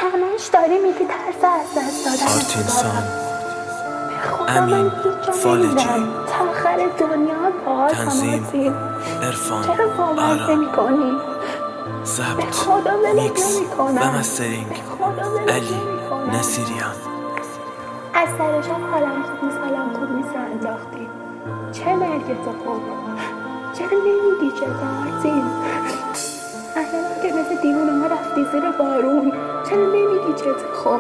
همش داری میگی ترس از دست دادن آرتینسان، امین فالجی، تا آخر دنیا باز تنظیم، عرفان، چرا باور نمی‌کنی؟ ضبط، میکس و مسترینگ علی نصیریان. از سر شب حالم خوب نیست انداختی. چه مرگت خوب؟ چرا نمیگی چه آرتین؟ احیانا که مثل دیوونه ها رفتی زیر بارون. چرا نمیگی چه خوب؟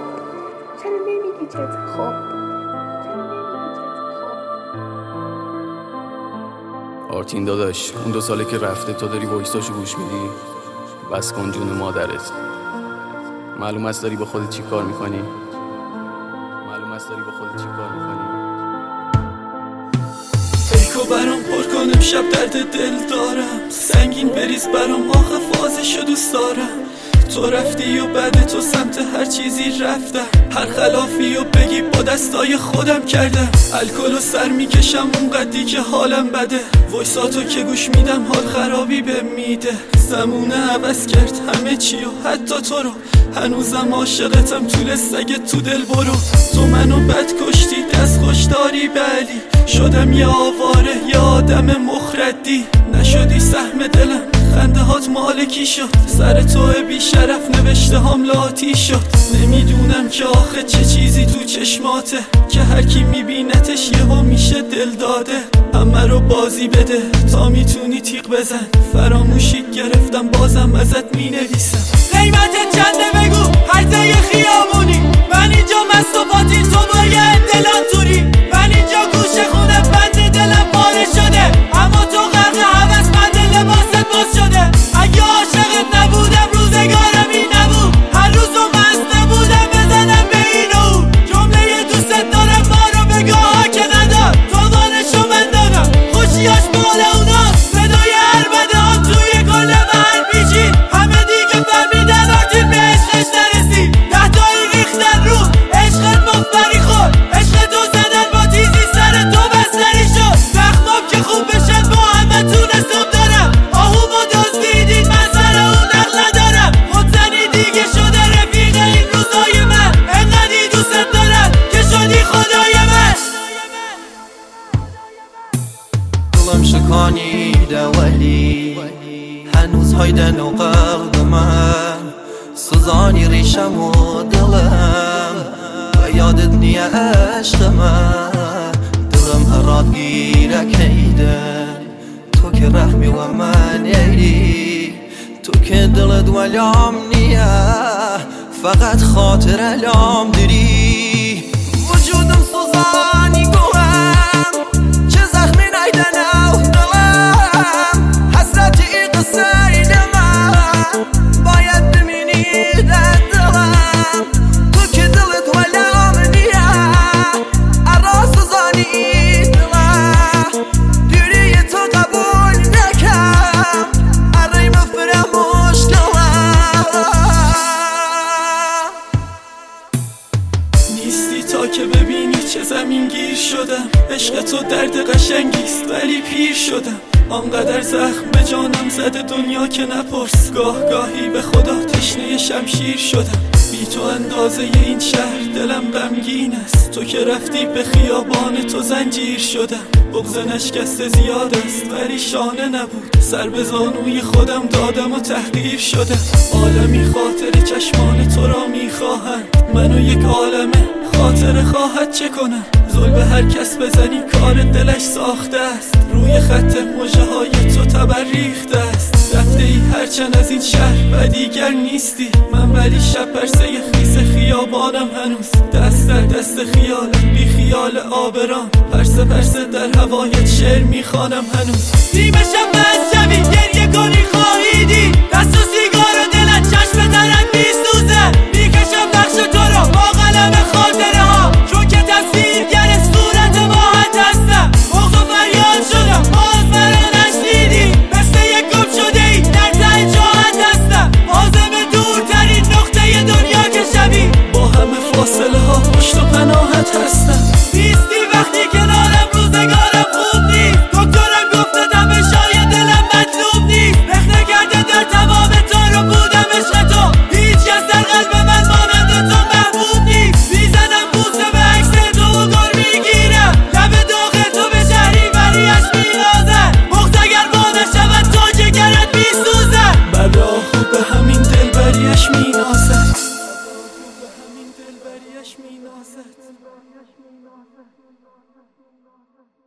آرتین داداش، اون 2 ساله که رفته تو داری وایساشو گوش میدی؟ بس کن جون مادرت. معلوم است داری با خودت چی کار میکنی؟ فکر برام پر کنم شب درد دل دارم، سنگین بریز برام آخه فازشو دوست دارم. تو رفتی و بعد تو سمت هر چیزی رفتم، هر خلافی و بگی با دستای خودم کردم. الکل و سر میکشم اونقدی که حالم بده، وایساتو که گوش میدم حال خرابی به میده. زمونه عوض کرد همه چی و حتی تو رو، هنوزم عاشقتم طول سگ تو دل برو. تو منو بد کشتی دست خوش داری بلی، شدم یه آواره یه آدم مخردی. نشدی سهم دلم خنده هات مالکی شد، سر تو بی شرف نوشته هم لاتی شد. نمیدونم که آخه چه چیزی تو چشماته که هر کی میبینتش یهو میشه دل داده. همه رو بازی بده تا میتونی تیغ بزن، فراموشی گرفتم بازم ازت مینویسم. قیمتت چنده بگو هر جای خیابونی، من اینجا مست و پاتی تو باید دلان توری. من اینجا گوشه خونه بند دلم پاره شده، اما تو غرق هوس بند لباست باز شده. اگه عاشقت نبودم روزگارم این نبود، هر روزو مست بودم بزنم به این و اون. جمله دوست دارم ما رو بگاه که ندار، تو وانشو من دارم خوشیاش مال اوناست. صدای هر بده ها توی کل محل پیچید، همه دیگه فهمیدن آرتین به عشقش نرسید. 10 تایی ریختن رو عشقت مفبری خورد، عشق تو زدن با تیزی سر تو بستری شد. زخمام که خوب بشن با همه تون حساب دارم، آهومو دزدیدید من سر اون عقل ندارم. خودزنی دیگه شده رفیق این روزای من، انقدی دوست دارم که شدی خدای من. دلم شکانیده ولی هنوز هایدن و قلب من، سوزانی ریشم و دلم و یادت نیه عشق من. دلم هرات گیره کیدن تو که رحمی و من ایری، تو که دلت ولام نیه فقط خاطر الام داری. وجودم سوزانی گوهم چه زخمی نیدن او دلم، حسرت ای قصه ایده من باید ببینی در دلم. تو که دلت ولام نیه ارا سوزانی دلم، دیری تو قبول نکم ارای مفرموش دلم. نیستی تا که ببینی چه زمین گیر شدم، عشق تو درد قشنگیست ولی پیر شدم. آنقدر زخم به جانم زده دنیا که نپرس، گاهی به خدا تشنه شمشیر شدم. بی تو اندازه این شهر دلم غمگین است، تو که رفتی به خیابان تو زنجیر شدم. بغض نشکسته زیاد است ولی شانه نبود، سر به زانوی خودم دادم و تحقیر شدم. عالمی خاطر چشمان تو را میخواهند، منو یک عالمه خاطر خواهد چه کنم. ظلم هر کس بزنی کار دلش ساخته است، روی خط مژه های تو تبر ریخته است. رفته ای هرچند از این شهر و دیگر نیستی، من ولی شب پرسه خیس خیابانم هنوز. دست در دست خیالت بی خیال آبران، پرسه در هوایت شعر میخوانم هنوز. نیمه شب از شبی گریه کنی خواهی دید، دست و سیگار و دلت چشم ترک میسوزه. میکشم نقش تو رو با قلم خاطره ها، چون که تصویرگر صورت ماهت هستم. بغض و فریاد شدم باز مرا نشنیدی، مثل یک گم شده ای در ته جاهت هستم. عازم دورترین نقطه دنیا که شبی، با همه فاصله ها پشت و پناهت هستم. نیستی وقتی کنارم روزگارم خوب نیست، دکترم گفته دم شای دلم مینازد